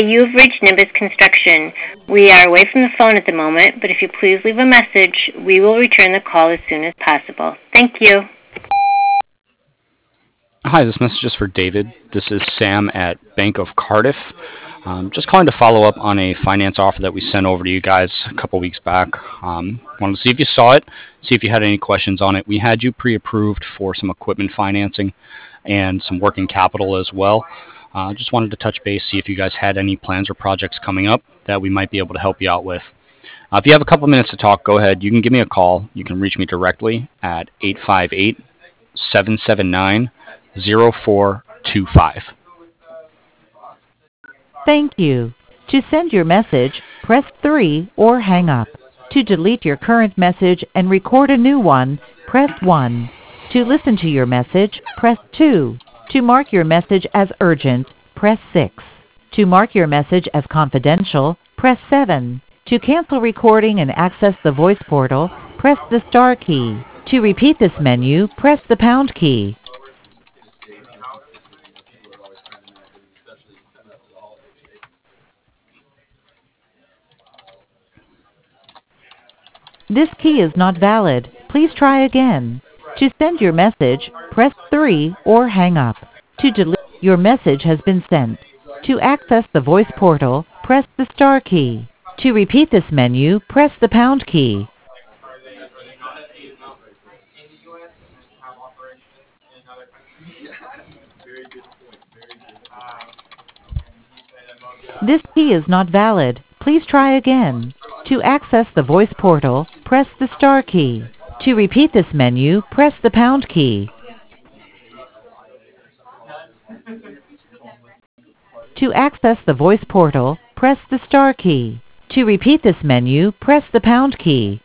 you have reached Nimbus Construction. We are away from the phone at the moment, but if you please leave a message, we will return the call as soon as possible. Thank you. Hi, this message is for David. This is Sam at Bank of Cardiff. Just calling to follow up on a finance offer that we sent over to you guys a couple weeks back. Wanted to see if you saw it, see if you had any questions on it. We had you pre-approved for some equipment financing and some working capital as well. Just wanted to touch base, see if you guys had any plans or projects coming up that we might be able to help you out with. If you have a couple minutes to talk, go ahead. You can give me a call. You can reach me directly at 858 779 0425. Thank you. To send your message, press 3 or hang up. To delete your current message and record a new one, press 1. To listen to your message, press 2. To mark your message as urgent, press 6. To mark your message as confidential, press 7. To cancel recording and access the voice portal, press the star key. To repeat this menu, press the pound key. This key is not valid. Please try again. To send your message, press 3 or hang up. To delete, your message has been sent. To access the voice portal, press the star key. To repeat this menu, press the pound key. This key is not valid. Please try again. To access the voice portal, press the star key. To repeat this menu, press the pound key. To access the voice portal, press the star key. To repeat this menu, press the pound key.